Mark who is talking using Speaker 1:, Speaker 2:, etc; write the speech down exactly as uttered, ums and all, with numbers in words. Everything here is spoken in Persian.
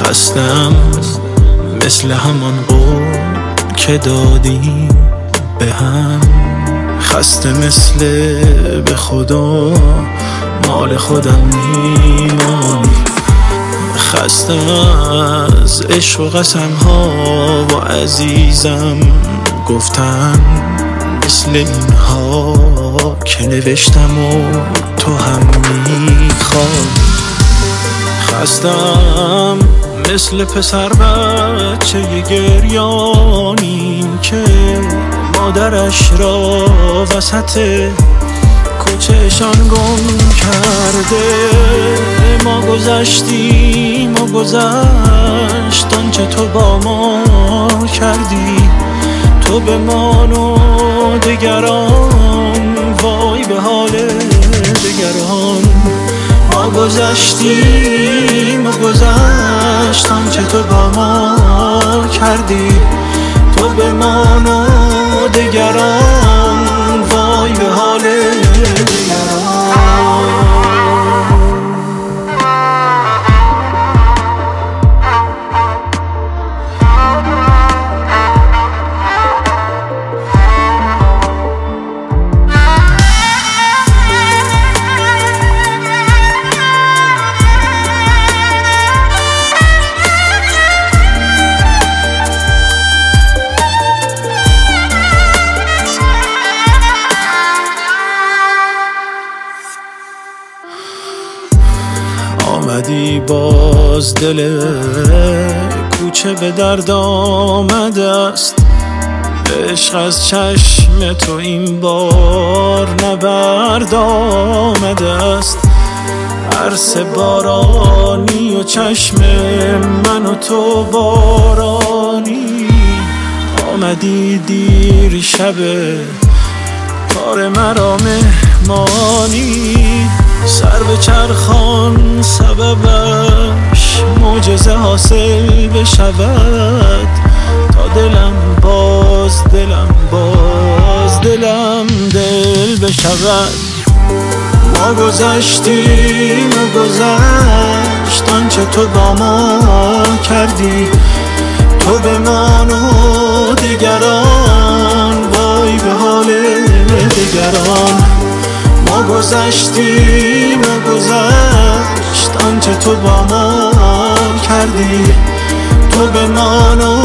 Speaker 1: خستم مثل همان قول که دادیم به هم، خسته مثل به خدا مال خودم میمانی، خسته از عشق و قسم ها و عزیزم گفتم مثل اینها که نوشتم و تو هم میخوای. خستم مثل پسر بچه گریانی که مادرش را وسط کوچه‌شان گم کرده. ما گذشتیم و گذشت آنچه تو با ما کردی، تو بمان و دگران وای به حال دگران. ما گذشتیم و گذشت آنچه تو با ما کردی، تو بمان و دگران وای به حال دگران. آمدی باز دل کوچه به درد آمده است، عشق از چشم تو این بار نبرد آمده است. عرصه بارانی و چشم من و تو بارانی، آمدی دیر شب کار مرا مهمانی. سر به چرخان سببش معجزه حاصل بشود، تا دلم باز دلم باز دلم دل بشود. ما گذشتیم و گذشت آنچه تو با ما کردی، تو بمان و دگران وای به حال دگران. ما گذشتیم و گذشت آنچه تو با ما کردی، تو بمان و